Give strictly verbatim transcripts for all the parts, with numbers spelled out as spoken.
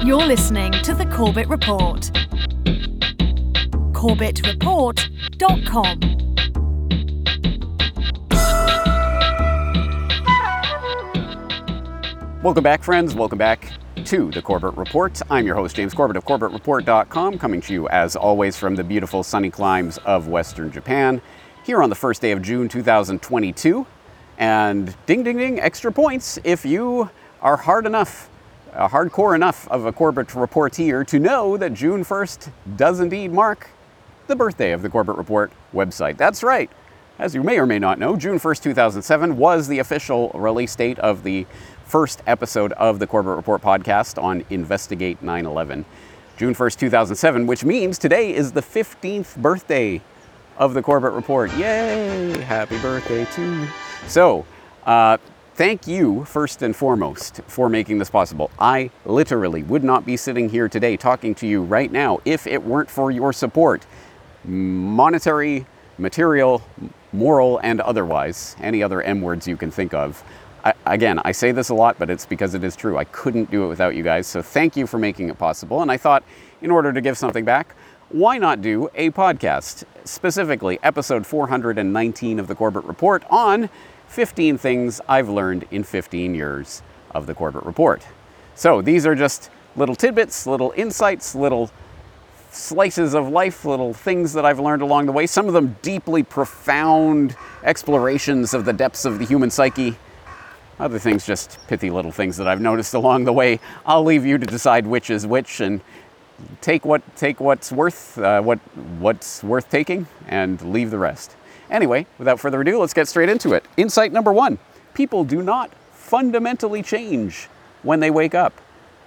You're listening to The Corbett Report. corbett report dot com. Welcome back, friends. Welcome back to The Corbett Report. I'm your host, James Corbett of corbett report dot com, coming to you, as always, from the beautiful sunny climes of Western Japan, here on the first day of June two thousand twenty-two. And ding, ding, ding, extra points if you are hard enough, uh, hardcore enough of a Corbett Reporteer to know that June first does indeed mark the birthday of the Corbett Report website. That's right. As you may or may not know, June first, two thousand seven was the official release date of the first episode of the Corbett Report podcast on Investigate nine eleven. June first, two thousand seven, which means today is the fifteenth birthday of the Corbett Report. Yay! Happy birthday to you. So, uh, thank you, first and foremost, for making this possible. I literally would not be sitting here today talking to you right now if it weren't for your support. Monetary, material, moral, and otherwise. Any other M words you can think of. I, again, I say this a lot, but it's because it is true. I couldn't do it without you guys, so thank you for making it possible. And I thought, in order to give something back, why not do a podcast, specifically episode four hundred nineteen of the Corbett Report on fifteen things I've learned in fifteen years of the Corbett Report. So these are just little tidbits, little insights, little slices of life, little things that I've learned along the way. Some of them deeply profound explorations of the depths of the human psyche. Other things just pithy little things that I've noticed along the way. I'll leave you to decide which is which and take what take what's worth uh, what what's worth taking and leave the rest. Anyway, without further ado, let's get straight into it. Insight number one: people do not fundamentally change when they wake up.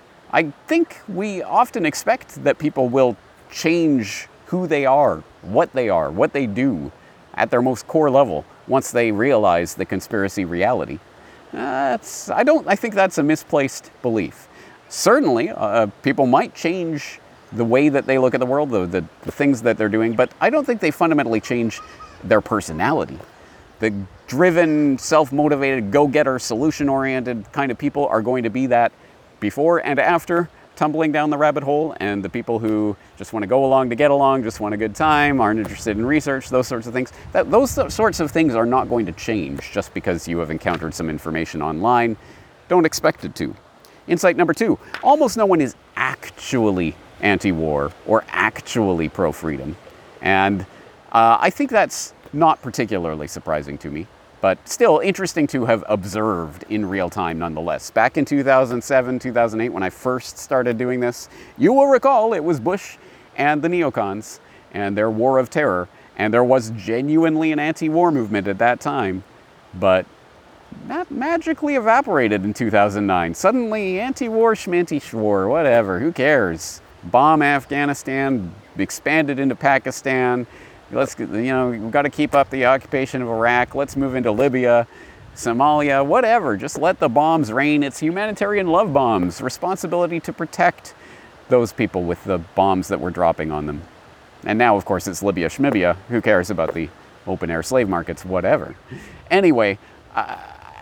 I think we often expect that people will change who they are, what they are, what they do at their most core level once they realize the conspiracy reality. Uh, that's, I don't. I think that's a misplaced belief. Certainly, uh, people might change the way that they look at the world, the, the, the things that they're doing, but I don't think they fundamentally change their personality. The driven, self-motivated, go-getter, solution-oriented kind of people are going to be that before and after tumbling down the rabbit hole, and the people who just want to go along to get along, just want a good time, aren't interested in research, those sorts of things, that those sorts of things are not going to change just because you have encountered some information online. Don't expect it to. Insight number two: almost no one is actually anti-war or actually pro-freedom. And uh, I think that's not particularly surprising to me, but still interesting to have observed in real time nonetheless. Back in two thousand seven, two thousand eight, when I first started doing this, you will recall it was Bush and the neocons and their war of terror, and there was genuinely an anti-war movement at that time, but that magically evaporated in two thousand nine. Suddenly, anti-war, schmanti-schwar, whatever, who cares? Bomb Afghanistan, expanded into Pakistan. Let's, you know, we've got to keep up the occupation of Iraq. Let's move into Libya, Somalia, whatever. Just let the bombs rain. It's humanitarian love bombs. Responsibility to protect those people with the bombs that we're dropping on them. And now, of course, it's Libya, Schmibia. Who cares about the open-air slave markets? Whatever. Anyway, I,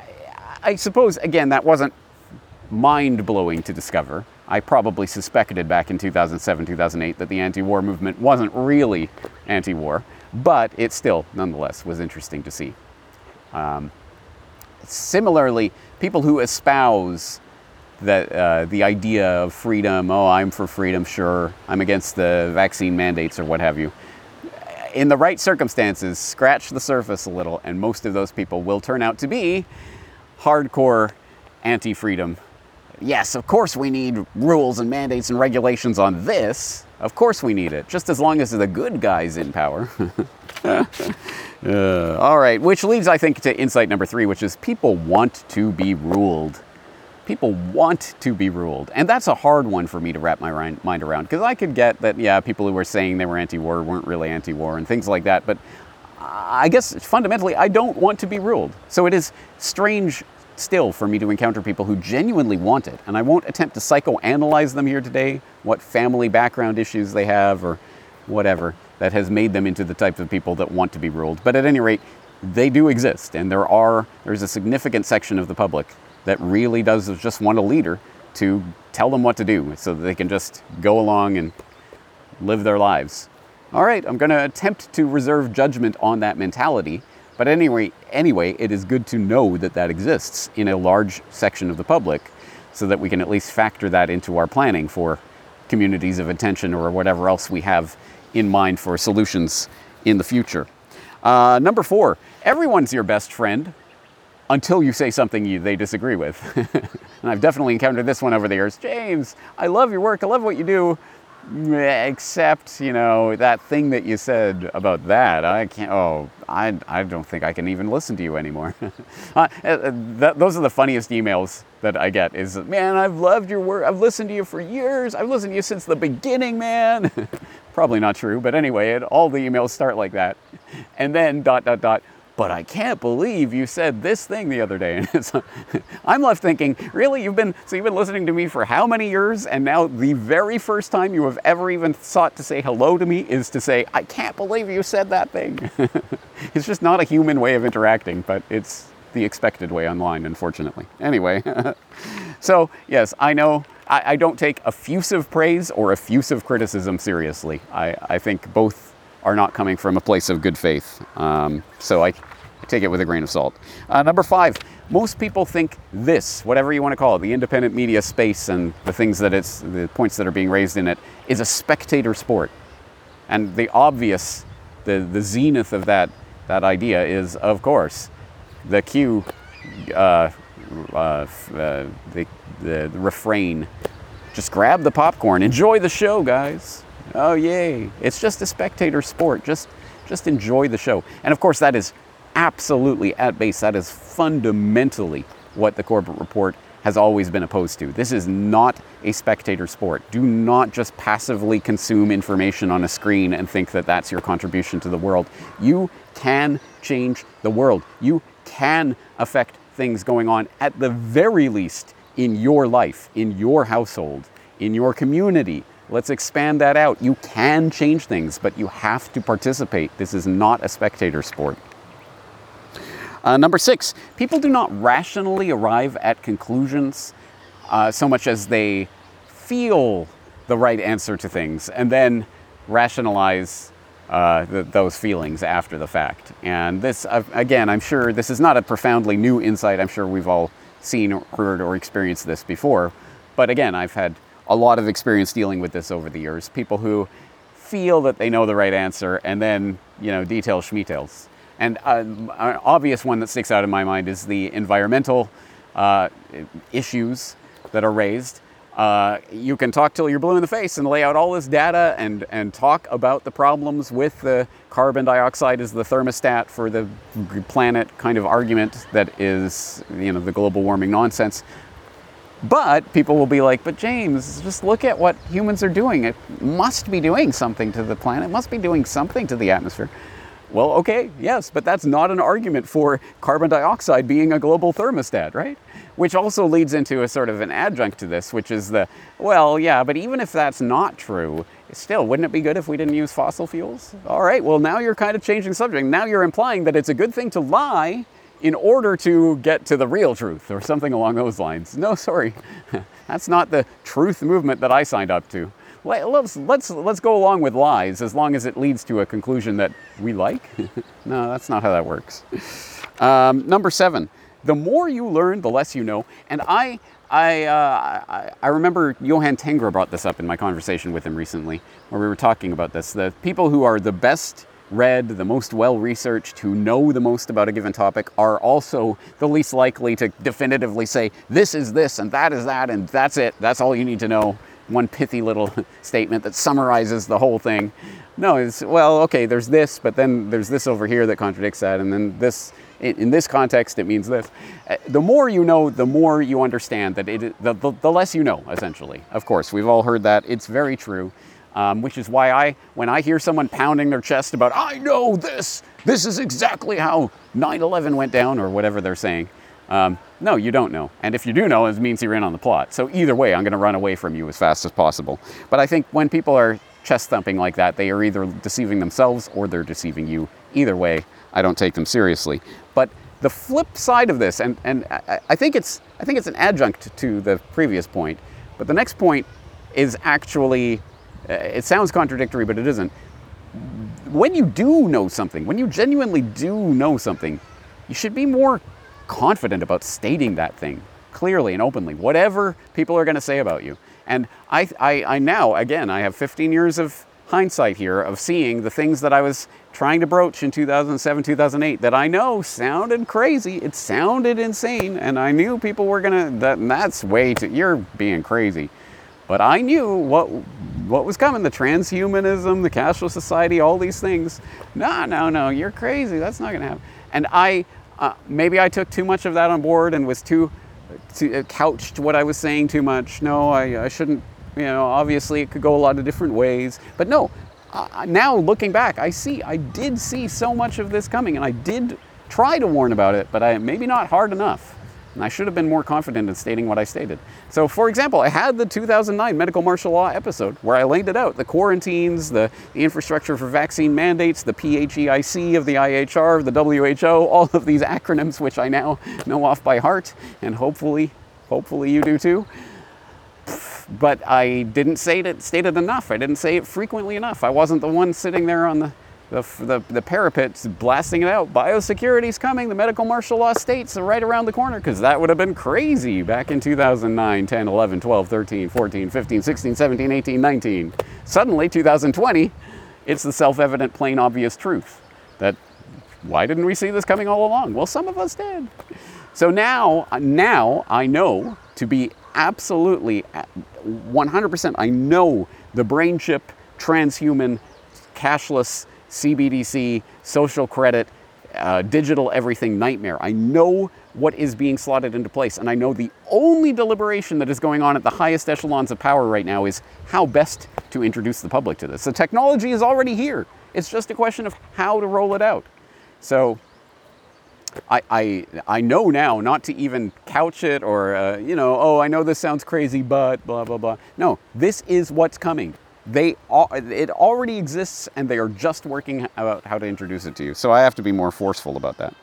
I suppose, again, that wasn't mind-blowing to discover. I probably suspected back in two thousand seven, two thousand eight that the anti-war movement wasn't really anti-war, but it still, nonetheless, was interesting to see. Um, similarly, people who espouse that uh, the idea of freedom, oh, I'm for freedom, sure, I'm against the vaccine mandates or what have you, in the right circumstances, scratch the surface a little, and most of those people will turn out to be hardcore anti-freedom. Yes, of course we need rules and mandates and regulations on this. Of course we need it, just as long as the good guy's in power. uh, all right, which leads, I think, to insight number three, which is people want to be ruled. People want to be ruled. And that's a hard one for me to wrap my mind around, because I could get that, yeah, people who were saying they were anti-war weren't really anti-war and things like that, but I guess fundamentally I don't want to be ruled. So it is strange still for me to encounter people who genuinely want it, and I won't attempt to psychoanalyze them here today, what family background issues they have or whatever that has made them into the type of people that want to be ruled. But at any rate, they do exist, and there are there's a significant section of the public that really does just want a leader to tell them what to do so that they can just go along and live their lives. All right, I'm going to attempt to reserve judgment on that mentality, but anyway, anyway, it is good to know that that exists in a large section of the public so that we can at least factor that into our planning for communities of attention or whatever else we have in mind for solutions in the future. Uh, number four, everyone's your best friend until you say something you, they disagree with. And I've definitely encountered this one over the years. James, I love your work, I love what you do, except, you know, that thing that you said about that, I can't, oh, I, I don't think I can even listen to you anymore. uh, that, those are the funniest emails that I get is, man, I've loved your work, I've listened to you for years, I've listened to you since the beginning, man. Probably not true, but anyway, it, all the emails start like that. And then dot, dot, dot, but I can't believe you said this thing the other day. And it's, I'm left thinking, really, you've been, so you've been listening to me for how many years? And now the very first time you have ever even sought to say hello to me is to say, I can't believe you said that thing. It's just not a human way of interacting, but it's the expected way online, unfortunately. Anyway, so yes, I know I, I don't take effusive praise or effusive criticism seriously. I, I think both are not coming from a place of good faith. Um, so I take it with a grain of salt. Uh, number five, most people think this, whatever you want to call it, the independent media space and the things that it's, the points that are being raised in it, is a spectator sport. And the obvious, the, the zenith of that, that idea is, of course, the cue, uh, uh, uh, the, the, the refrain, just grab the popcorn, enjoy the show, guys. Oh, yay. It's just a spectator sport. Just, just enjoy the show. And of course, that is absolutely at base. That is fundamentally what the Corbett Report has always been opposed to. This is not a spectator sport. Do not just passively consume information on a screen and think that that's your contribution to the world. You can change the world. You can affect things going on, at the very least, in your life, in your household, in your community. Let's expand that out. You can change things, but you have to participate. This is not a spectator sport. Uh, number six, people do not rationally arrive at conclusions uh, so much as they feel the right answer to things and then rationalize uh, th- those feelings after the fact. And this, uh, again, I'm sure this is not a profoundly new insight. I'm sure we've all seen or heard or experienced this before. But again, I've had a lot of experience dealing with this over the years. People who feel that they know the right answer and then, you know, detail schmeetails. And uh, an obvious one that sticks out in my mind is the environmental uh, issues that are raised. Uh, you can talk till you're blue in the face and lay out all this data and, and talk about the problems with the carbon dioxide as the thermostat for the planet kind of argument that is, you know, the global warming nonsense. But people will be like, but James, just look at what humans are doing. It must be doing something to the planet. It must be doing something to the atmosphere. Well, okay, yes, but that's not an argument for carbon dioxide being a global thermostat, right? Which also leads into a sort of an adjunct to this, which is the, well, yeah, but even if that's not true, still, wouldn't it be good if we didn't use fossil fuels? All right, well, now you're kind of changing the subject. Now you're implying that it's a good thing to lie in order to get to the real truth or something along those lines. No, sorry, that's not the truth movement that I signed up to. Let's, let's, let's go along with lies as long as it leads to a conclusion that we like. No, that's not how that works. Um, number seven, the more you learn, the less you know. And I, I, uh, I, I remember Johan Tengra brought this up in my conversation with him recently, where we were talking about this. The people who are the best read, the most well-researched, who know the most about a given topic are also the least likely to definitively say, this is this and that is that and that's it. That's all you need to know. One pithy little statement that summarizes the whole thing. No, it's, well, okay, there's this, but then there's this over here that contradicts that, and then this, in, in this context, it means this. Uh, the more you know, the more you understand that it, the, the, the less you know, essentially. Of course, we've all heard that. It's very true. Um, which is why I, when I hear someone pounding their chest about, I know this, this is exactly how nine eleven went down, or whatever they're saying. Um, no, you don't know. And if you do know, it means you're in on the plot. So either way, I'm going to run away from you as fast as possible. But I think when people are chest thumping like that, they are either deceiving themselves or they're deceiving you. Either way, I don't take them seriously. But the flip side of this, and, and I, I think it's I think it's an adjunct to the previous point, but the next point is actually, uh, it sounds contradictory, but it isn't. When you do know something, when you genuinely do know something, you should be more confident about stating that thing clearly and openly, whatever people are going to say about you. And I, I, I now, again, I have fifteen years of hindsight here of seeing the things that I was trying to broach in two thousand seven, two thousand eight that I know sounded crazy. It sounded insane, and I knew people were gonna, that, that's way too, you're being crazy. But I knew what what was coming, the transhumanism, the cashless society, all these things. No, no, no, you're crazy. That's not gonna happen. And I, uh, maybe I took too much of that on board and was too, too uh, couched what I was saying too much. No, I, I shouldn't. You know, obviously it could go a lot of different ways, but no, uh, now looking back, I see, I did see so much of this coming, and I did try to warn about it, but I maybe not hard enough. And I should have been more confident in stating what I stated. So for example, I had the two thousand nine medical martial law episode where I laid it out, the quarantines, the, the infrastructure for vaccine mandates, the P H E I C of the I H R, the W H O, all of these acronyms, which I now know off by heart, and hopefully, hopefully you do too. But I didn't say it, state it enough. I didn't say it frequently enough. I wasn't the one sitting there on the, the, the, the parapet blasting it out. Biosecurity's coming, the medical martial law states are right around the corner, because that would have been crazy back in two thousand nine, ten, eleven, twelve, thirteen, fourteen, fifteen, sixteen, seventeen, eighteen, nineteen. Suddenly, two thousand twenty, it's the self-evident, plain obvious truth that, why didn't we see this coming all along? Well, some of us did. So now, now I know to be absolutely one hundred percent, I know the brain chip, transhuman, cashless, C B D C, social credit, uh, digital everything nightmare. I know what is being slotted into place, and I know the only deliberation that is going on at the highest echelons of power right now is how best to introduce the public to this. The technology is already here. It's just a question of how to roll it out. So I, I, I know now not to even couch it or, uh, you know, oh, I know this sounds crazy, but blah, blah, blah. No, this is what's coming. They, it already exists, and they are just working out how to introduce it to you. So I have to be more forceful about that.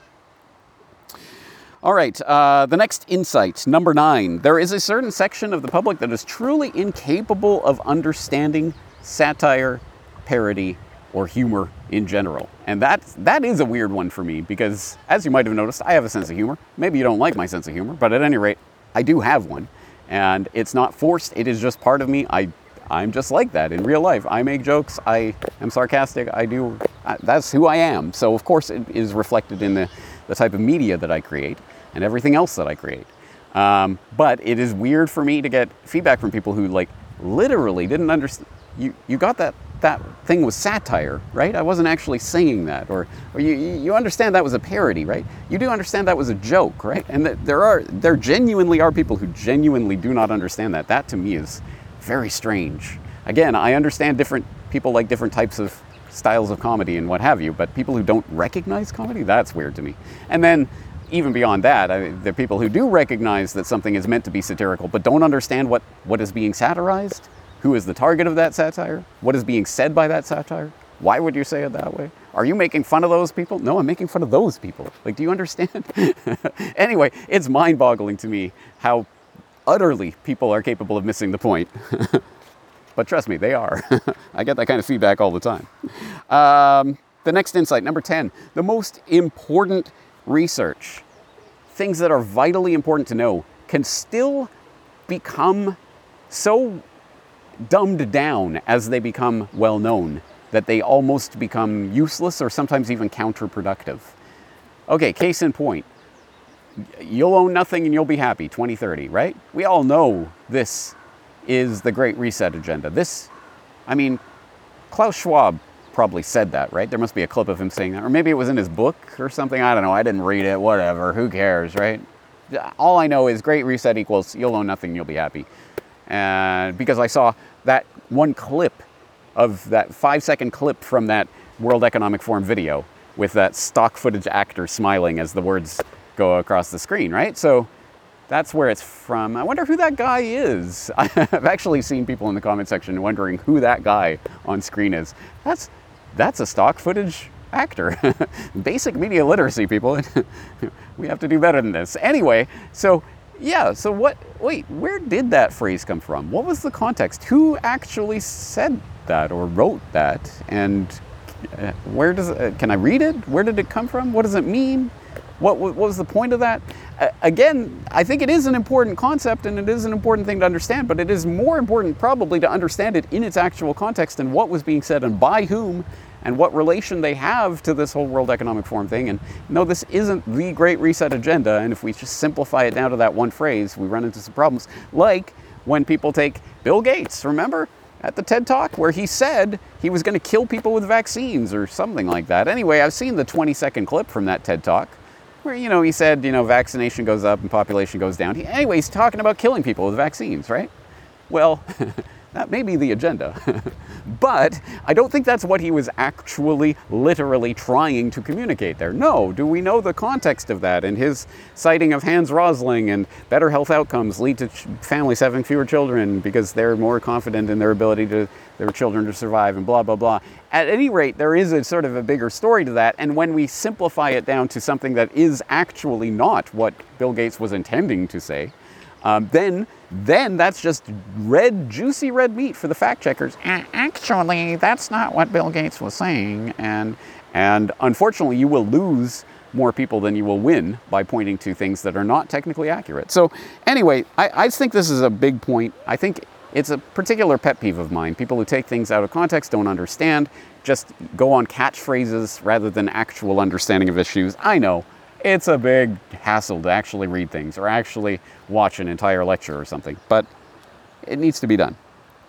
All right, uh, the next insight, number nine. There is a certain section of the public that is truly incapable of understanding satire, parody, or humor in general. And that, that is a weird one for me, because as you might have noticed, I have a sense of humor. Maybe you don't like my sense of humor, but at any rate, I do have one. And it's not forced, it is just part of me. I, I'm just like that in real life. I make jokes, I am sarcastic, I do, I, that's who I am. So of course it is reflected in the, the type of media that I create and everything else that I create. Um, but it is weird for me to get feedback from people who like literally didn't understand. You, you got that that thing was satire, right? I wasn't actually saying that. Or, or you, you understand that was a parody, right? You do understand that was a joke, right? And that there are, there genuinely are people who genuinely do not understand that. That to me is very strange. Again, I understand different people like different types of styles of comedy and what have you, but people who don't recognize comedy, that's weird to me. And then even beyond that, I mean, there are people who do recognize that something is meant to be satirical, but don't understand what, what is being satirized. Who is the target of that satire? What is being said by that satire? Why would you say it that way? Are you making fun of those people? No, I'm making fun of those people. Like, do you understand? Anyway, it's mind-boggling to me how utterly people are capable of missing the point. But trust me, they are. I get that kind of feedback all the time. Um, the next insight, number ten, the most important research, things that are vitally important to know, can still become so dumbed down as they become well known that they almost become useless or sometimes even counterproductive. Okay, case in point. You'll own nothing and you'll be happy, twenty thirty, right? We all know this is the Great Reset agenda. This, I mean, Klaus Schwab probably said that, right? There must be a clip of him saying that, or maybe it was in his book or something. I don't know. I didn't read it, whatever. Who cares, right? All I know is Great Reset equals you'll own nothing, you'll be happy. And because I saw that one clip of that five second clip from that World Economic Forum video with that stock footage actor smiling as the words go across the screen, right? So that's where it's from. I wonder who that guy is. I've actually seen people in the comment section wondering who that guy on screen is. That's, that's a stock footage actor. Basic media literacy, people. We have to do better than this. Anyway, so yeah, so what, wait, where did that phrase come from? What was the context? Who actually said that or wrote that? And uh, where does it, uh, can I read it? Where did it come from? What does it mean? What, what was the point of that? Uh, again, I think it is an important concept and it is an important thing to understand, but it is more important probably to understand it in its actual context and what was being said and by whom and what relation they have to this whole World Economic Forum thing. And no, this isn't the Great Reset agenda, and if we just simplify it down to that one phrase, we run into some problems. Like when people take Bill Gates, remember? At the TED Talk where he said he was going to kill people with vaccines or something like that. Anyway, I've seen the twenty second clip from that TED Talk where, you know, he said, you know, vaccination goes up and population goes down. He, anyway, he's talking about killing people with vaccines, right? Well, that may be the agenda, but I don't think that's what he was actually literally trying to communicate there. No, do we know the context of that? And his citing of Hans Rosling and better health outcomes lead to ch- families having fewer children because they're more confident in their ability to their children to survive and blah, blah, blah. At any rate, there is a sort of a bigger story to that. And when we simplify it down to something that is actually not what Bill Gates was intending to say, Um, then, then that's just red, juicy red meat for the fact checkers. Actually, that's not what Bill Gates was saying, and and unfortunately, you will lose more people than you will win by pointing to things that are not technically accurate. So, anyway, I, I think this is a big point. I think it's a particular pet peeve of mine. People who take things out of context, don't understand, just go on catchphrases rather than actual understanding of issues. I know. It's a big hassle to actually read things or actually watch an entire lecture or something, but it needs to be done.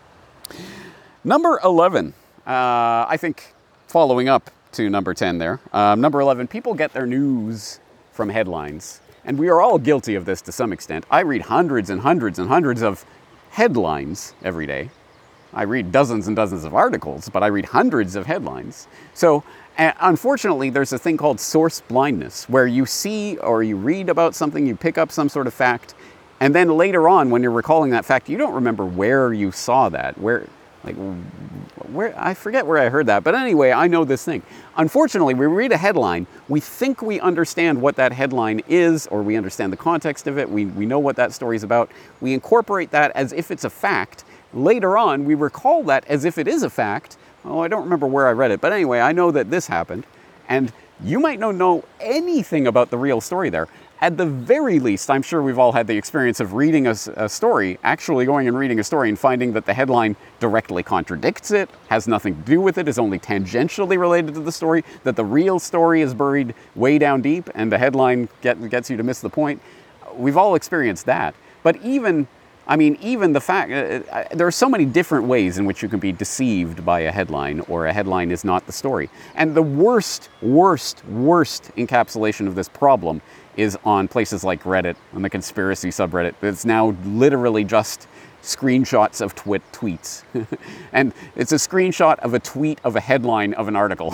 Number eleven, uh, I think following up to number ten there, um, number eleven, people get their news from headlines. And we are all guilty of this to some extent. I read hundreds and hundreds and hundreds of headlines every day. I read dozens and dozens of articles, but I read hundreds of headlines. So uh, unfortunately, there's a thing called source blindness, where you see or you read about something, you pick up some sort of fact, and then later on, when you're recalling that fact, you don't remember where you saw that, where, like, where, I forget where I heard that, but anyway, I know this thing. Unfortunately, we read a headline, we think we understand what that headline is, or we understand the context of it, we, we know what that story is about, we incorporate that as if it's a fact. Later on, we recall that as if it is a fact. Oh, I don't remember where I read it, but anyway, I know that this happened, and you might not know anything about the real story there. At the very least, I'm sure we've all had the experience of reading a, a story, actually going and reading a story and finding that the headline directly contradicts it, has nothing to do with it, is only tangentially related to the story, that the real story is buried way down deep, and the headline get, gets you to miss the point. We've all experienced that. But even I mean, even the fact, uh, there are so many different ways in which you can be deceived by a headline, or a headline is not the story. And the worst, worst, worst encapsulation of this problem is on places like Reddit, on the conspiracy subreddit. It's now literally just screenshots of twit tweets. And it's a screenshot of a tweet of a headline of an article.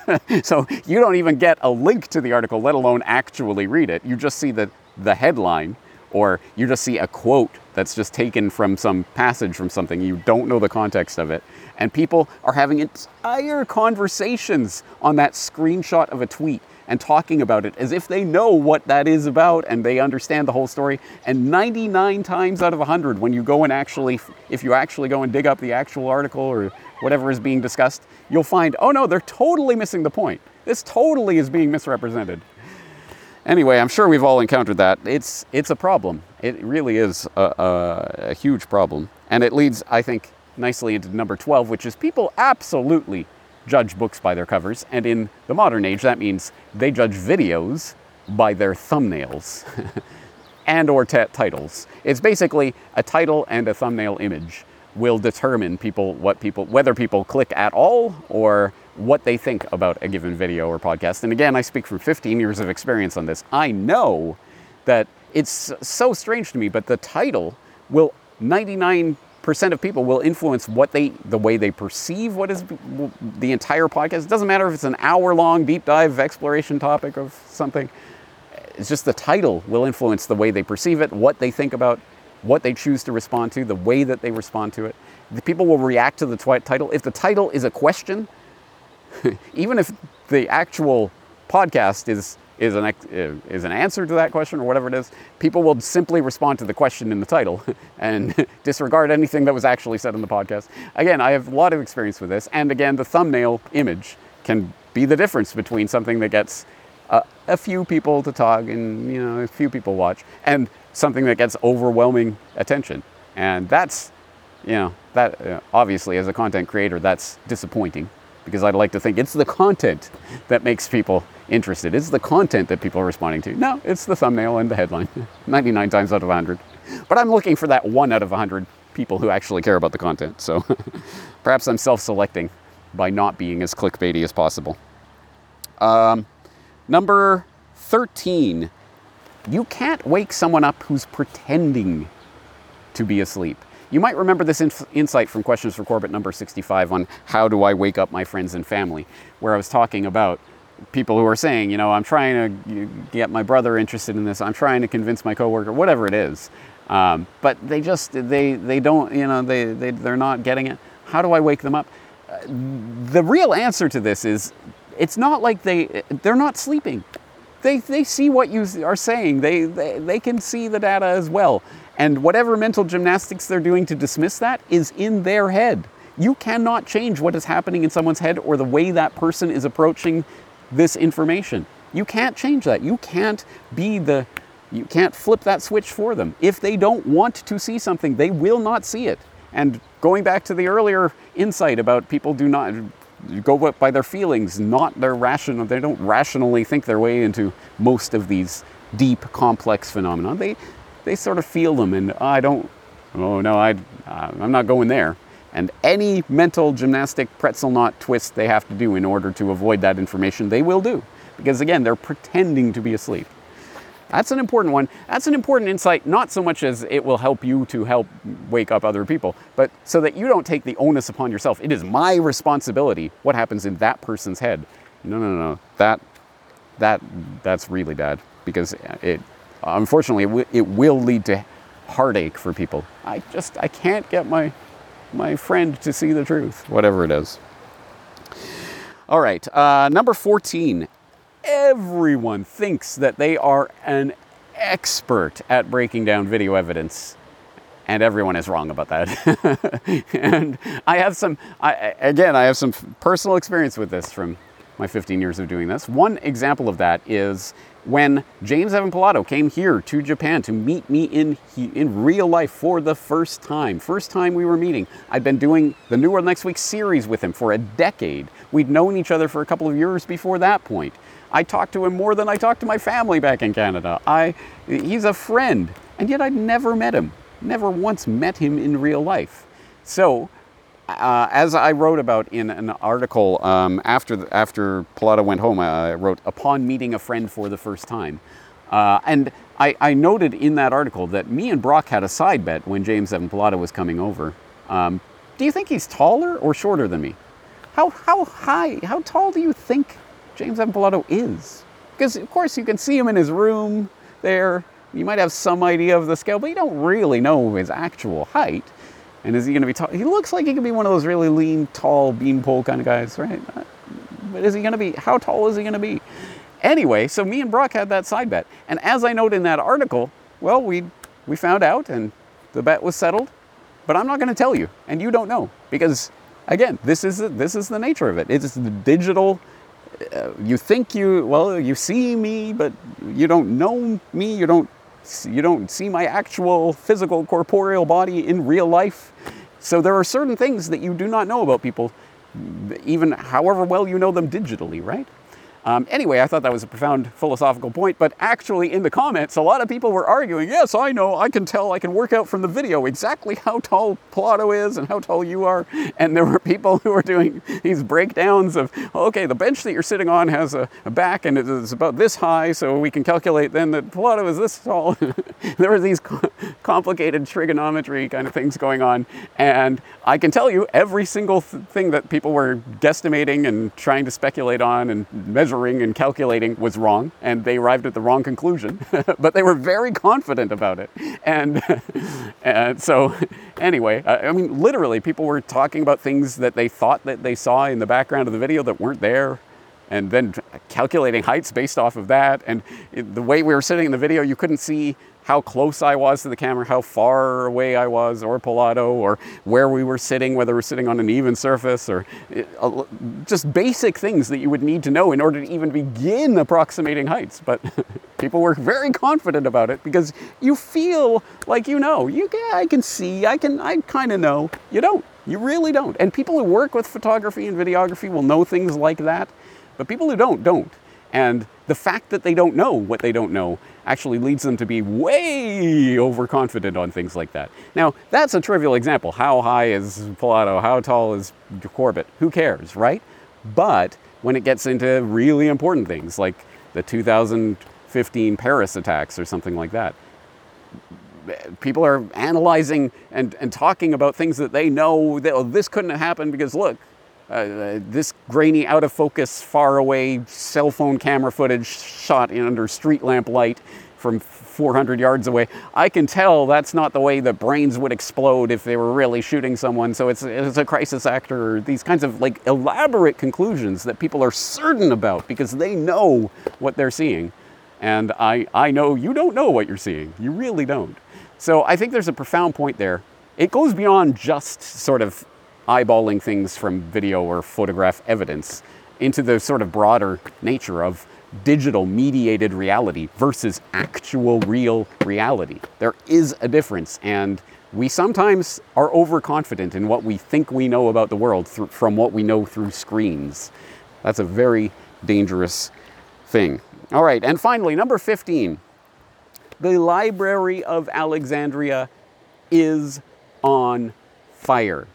So you don't even get a link to the article, let alone actually read it. You just see the, the headline, or you just see a quote that's just taken from some passage from something. You don't know the context of it. And people are having entire conversations on that screenshot of a tweet and talking about it as if they know what that is about and they understand the whole story. And ninety-nine times out of one hundred, when you go and actually, if you actually go and dig up the actual article or whatever is being discussed, you'll find, oh no, they're totally missing the point. This totally is being misrepresented. Anyway, I'm sure we've all encountered that. It's it's a problem. It really is a, a, a huge problem. And it leads, I think, nicely into number twelve, which is people absolutely judge books by their covers. And in the modern age, that means they judge videos by their thumbnails and or t- titles. It's basically a title and a thumbnail image will determine people what people whether people click at all or what they think about a given video or podcast. And again, I speak from fifteen years of experience on this. I know that it's so strange to me, but the title will, ninety-nine percent of people will influence what they, the way they perceive what is the entire podcast. It doesn't matter if it's an hour-long deep dive exploration topic of something. It's just the title will influence the way they perceive it, what they think about, what they choose to respond to, the way that they respond to it. The people will react to the twi- title. If the title is a question, even if the actual podcast is is an is an answer to that question or whatever it is, people will simply respond to the question in the title and disregard anything that was actually said in the podcast. Again, I have a lot of experience with this, and again, the thumbnail image can be the difference between something that gets a, a few people to talk and, you know, a few people watch, and something that gets overwhelming attention. And that's, you know, that uh, obviously as a content creator, that's disappointing, because I'd like to think it's the content that makes people interested. It's the content that people are responding to. No, it's the thumbnail and the headline, ninety-nine times out of one hundred. But I'm looking for that one out of one hundred people who actually care about the content. So perhaps I'm self-selecting by not being as clickbaity as possible. Um, number thirteen, you can't wake someone up who's pretending to be asleep. You might remember this inf- insight from Questions for Corbett number sixty-five on how do I wake up my friends and family, where I was talking about people who are saying, you know, I'm trying to get my brother interested in this, I'm trying to convince my coworker, whatever it is. Um, but they just, they they don't, you know, they, they, they're not getting it. How do I wake them up? Uh, the real answer to this is, it's not like they, they're not sleeping. They, they see what you are saying. They, they, they can see the data as well. And whatever mental gymnastics they're doing to dismiss that is in their head. You cannot change what is happening in someone's head or the way that person is approaching this information. You can't change that. You can't be the, you can't flip that switch for them. If they don't want to see something, they will not see it. And going back to the earlier insight about people do not go by their feelings, not their rational, they don't rationally think their way into most of these deep, complex phenomena. They they sort of feel them, and oh, I don't, oh no, I, uh, I'm not going there. And any mental gymnastic pretzel knot twist they have to do in order to avoid that information, they will do. Because again, they're pretending to be asleep. That's an important one. That's an important insight, not so much as it will help you to help wake up other people, but so that you don't take the onus upon yourself. It is my responsibility what happens in that person's head. No, no, no, that, that, that's really bad, because it, unfortunately, it, w- it will lead to heartache for people. I just, I can't get my, my friend to see the truth, whatever it is. All right, uh, number fourteen. Everyone thinks that they are an expert at breaking down video evidence, and everyone is wrong about that. And I have some, I, again, I have some personal experience with this from my fifteen years of doing this. One example of that is when James Evan Pilato came here to Japan to meet me in in real life for the first time. First time we were meeting. I'd been doing the New World Next Week series with him for a decade. We'd known each other for a couple of years before that point. I talked to him more than I talked to my family back in Canada. I, he's a friend, and yet I'd never met him. Never once met him in real life. So, uh, as I wrote about in an article um, after the, after Pilato went home, I wrote, "Upon meeting a friend for the first time." Uh, and I, I noted in that article that me and Brock had a side bet when James Evan Pilato was coming over. Um, do you think he's taller or shorter than me? How, how high, how tall do you think James Evan Pilato is? Because of course you can see him in his room there. You might have some idea of the scale, but you don't really know his actual height. And is he going to be tall? He looks like he could be one of those really lean, tall, beanpole kind of guys, right? But is he going to be, how tall is he going to be? Anyway, so me and Brock had that side bet. And as I note in that article, well, we we found out and the bet was settled. But I'm not going to tell you, and you don't know. Because, again, this is this is the nature of it. It's the digital. Uh, you think you, well, you see me, but you don't know me. You don't, you don't see my actual physical corporeal body in real life. So there are certain things that you do not know about people, even however well you know them digitally, right? Um, anyway, I thought that was a profound philosophical point, but actually in the comments, a lot of people were arguing, yes, I know, I can tell, I can work out from the video exactly how tall Pilato is and how tall you are. And there were people who were doing these breakdowns of, okay, the bench that you're sitting on has a, a back and it is about this high, so we can calculate then that Pilato is this tall. There were these co- complicated trigonometry kind of things going on. And I can tell you every single th- thing that people were guesstimating and trying to speculate on and measure maneuvering and calculating was wrong, and they arrived at the wrong conclusion, but they were very confident about it. And, and so anyway, I mean, literally people were talking about things that they thought that they saw in the background of the video that weren't there, and then calculating heights based off of that. And it, the way we were sitting in the video, you couldn't see how close I was to the camera, how far away I was, or Pilato, or where we were sitting, whether we're sitting on an even surface, or it, uh, just basic things that you would need to know in order to even begin approximating heights. But people were very confident about it because you feel like you know. You, yeah, I can see, I can, I kind of know. You don't. You really don't. And people who work with photography and videography will know things like that, but people who don't, don't. And the fact that they don't know what they don't know actually leads them to be way overconfident on things like that. Now, that's a trivial example. How high is Pilato? How tall is Corbett? Who cares, right? But when it gets into really important things like the two thousand fifteen Paris attacks or something like that, people are analyzing and, and talking about things that they know that, oh, this couldn't have happened because look, Uh, this grainy, out of focus, far away cell phone camera footage shot in under street lamp light from four hundred yards away. I can tell that's not the way that brains would explode if they were really shooting someone. So it's, it's a crisis actor, or these kinds of like elaborate conclusions that people are certain about because they know what they're seeing. And I, I know you don't know what you're seeing. You really don't. So I think there's a profound point there. It goes beyond just sort of eyeballing things from video or photograph evidence into the sort of broader nature of digital mediated reality versus actual real reality. There is a difference, and we sometimes are overconfident in what we think we know about the world th- from what we know through screens. That's a very dangerous thing. All right, and finally, number fifteen. The Library of Alexandria is on fire.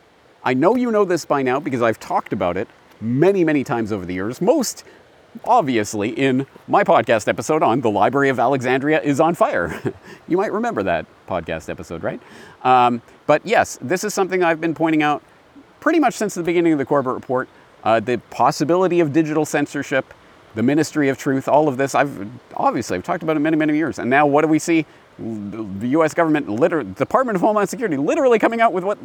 I know you know this by now because I've talked about it many, many times over the years, most obviously in my podcast episode on The Library of Alexandria is on Fire. You might remember that podcast episode, right? Um, but yes, this is something I've been pointing out pretty much since the beginning of the Corbett Report. Uh, the possibility of digital censorship, the Ministry of Truth, all of this, I've obviously I've talked about it many, many years. And now what do we see? The U S government, liter- Department of Homeland Security, literally coming out with what,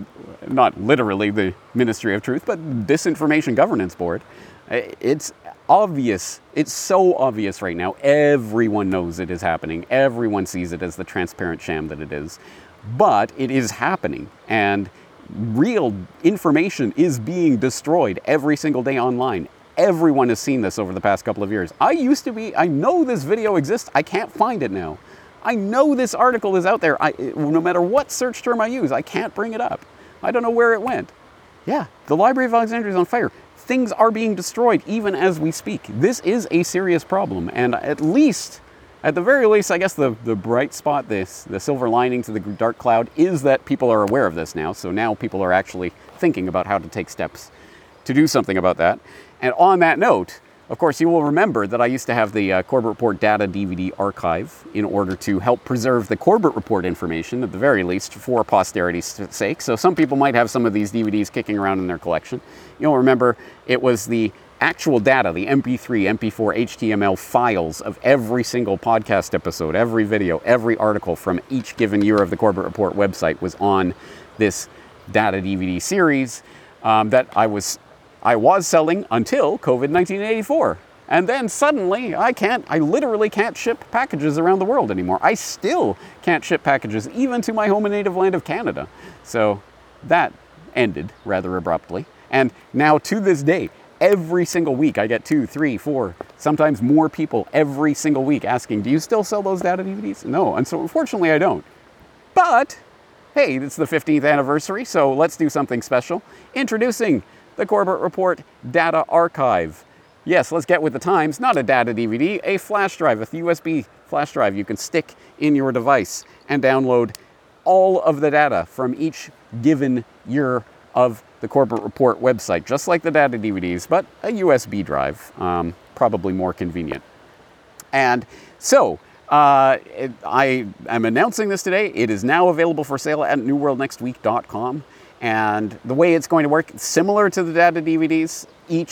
not literally the Ministry of Truth, but Disinformation Governance Board. It's obvious. It's so obvious right now. Everyone knows it is happening. Everyone sees it as the transparent sham that it is. But it is happening. And real information is being destroyed every single day online. Everyone has seen this over the past couple of years. I used to be, I know this video exists. I can't find it now. I know this article is out there. I, no matter what search term I use, I can't bring it up. I don't know where it went. Yeah, the Library of Alexandria is on fire. Things are being destroyed even as we speak. This is a serious problem. And at least, at the very least, I guess the, the bright spot, this, the silver lining to the dark cloud is that people are aware of this now. So now people are actually thinking about how to take steps to do something about that. And on that note, of course, you will remember that I used to have the uh, Corbett Report data D V D archive in order to help preserve the Corbett Report information, at the very least, for posterity's sake. So some people might have some of these D V Ds kicking around in their collection. You'll remember it was the actual data, the M P three, M P four, H T M L files of every single podcast episode, every video, every article from each given year of the Corbett Report website was on this data D V D series um, that I was I was selling until COVID nineteen eighty-four. And then suddenly I can't, I literally can't ship packages around the world anymore. I still can't ship packages even to my home and native land of Canada. So that ended rather abruptly. And now to this day, every single week I get two, three, four, sometimes more people every single week asking, do you still sell those data D V Ds? No, and so unfortunately I don't. But hey, it's the fifteenth anniversary, so let's do something special. Introducing the Corbett Report Data Archive. Yes, let's get with the times. Not a data D V D, a flash drive, a U S B flash drive you can stick in your device and download all of the data from each given year of the Corbett Report website, just like the data D V Ds, but a U S B drive, um, probably more convenient. And so, uh, it, I am announcing this today. It is now available for sale at new world next week dot com. And the way it's going to work, similar to the data D V Ds, each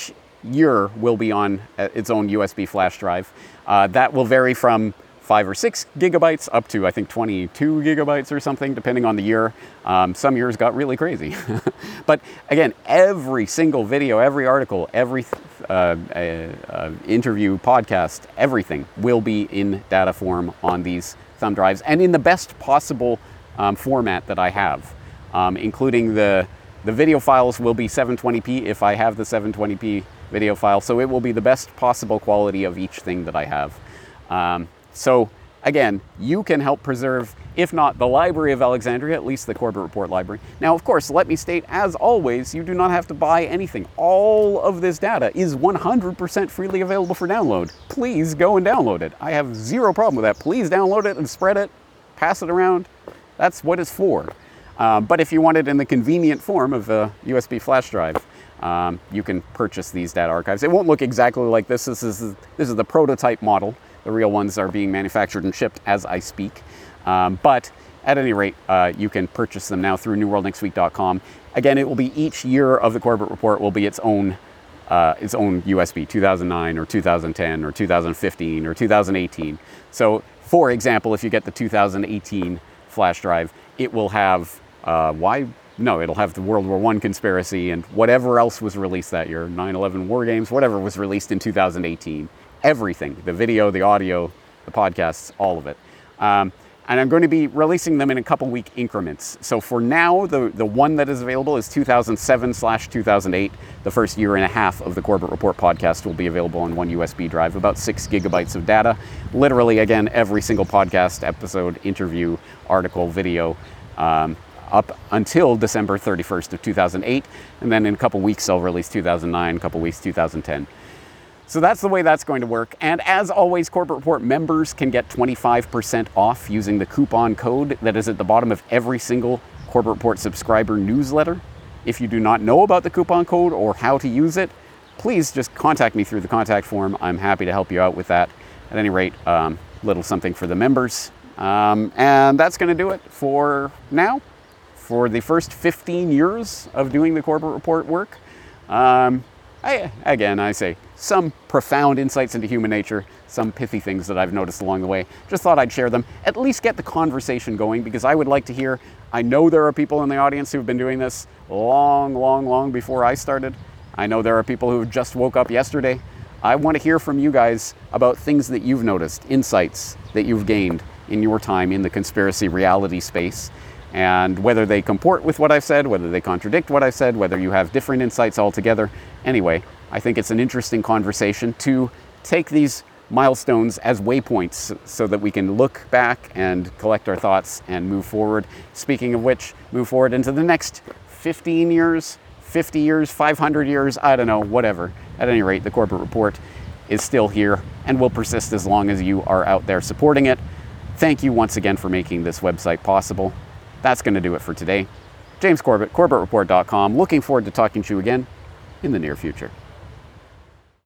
year will be on its own U S B flash drive. Uh, that will vary from five or six gigabytes up to, I think, twenty-two gigabytes or something, depending on the year. Um, some years got really crazy. But again, every single video, every article, every uh, uh, uh, interview, podcast, everything will be in data form on these thumb drives and in the best possible um, format that I have, um, including the, the video files will be seven twenty p if I have the seven twenty p video file. So it will be the best possible quality of each thing that I have. Um, So again, you can help preserve, if not the Library of Alexandria, at least the Corbett Report Library. Now, of course, let me state, as always, you do not have to buy anything. All of this data is one hundred percent freely available for download. Please go and download it. I have zero problem with that. Please download it and spread it, pass it around. That's what it's for. Um, but if you want it in the convenient form of a U S B flash drive, um, you can purchase these data archives. It won't look exactly like this. This is, this is the prototype model. The real ones are being manufactured and shipped as I speak. Um, but at any rate, uh, you can purchase them now through new world next week dot com. Again, it will be each year of the Corbett Report will be its own, uh, its own U S B, two thousand nine or two thousand ten or two thousand fifteen or two thousand eighteen. So for example, if you get the two thousand eighteen flash drive, it will have, uh, why? No, it'll have the World War One conspiracy and whatever else was released that year, nine eleven war games, whatever was released in two thousand eighteen. Everything, the video, the audio, the podcasts, all of it. Um, and I'm going to be releasing them in a couple week increments. So for now, the, the one that is available is two thousand seven slash two thousand eight. The first year and a half of the Corbett Report podcast will be available on one U S B drive, about six gigabytes of data. Literally, again, every single podcast, episode, interview, article, video, um, up until December thirty-first of two thousand eight. And then in a couple weeks, I'll release two thousand nine, a couple weeks, two thousand ten. So that's the way that's going to work. And as always, Corbett Report members can get twenty-five percent off using the coupon code that is at the bottom of every single Corbett Report subscriber newsletter. If you do not know about the coupon code or how to use it, please just contact me through the contact form. I'm happy to help you out with that. At any rate, um, little something for the members. Um, and that's going to do it for now, for the first fifteen years of doing the Corbett Report work. Um, I, again, I say some profound insights into human nature, some pithy things that I've noticed along the way. Just thought I'd share them, at least get the conversation going, because I would like to hear, I know there are people in the audience who've been doing this long, long, long before I started. I know there are people who just woke up yesterday. I want to hear from you guys about things that you've noticed, insights that you've gained in your time in the conspiracy reality space, and whether they comport with what I've said, whether they contradict what I've said, whether you have different insights altogether. Anyway, I think it's an interesting conversation to take these milestones as waypoints so that we can look back and collect our thoughts and move forward. Speaking of which, move forward into the next fifteen years, fifty years, five hundred years, I don't know, whatever. At any rate, the Corbett Report is still here and will persist as long as you are out there supporting it. Thank you once again for making this website possible. That's going to do it for today. James Corbett, Corbett Report dot com. Looking forward to talking to you again in the near future.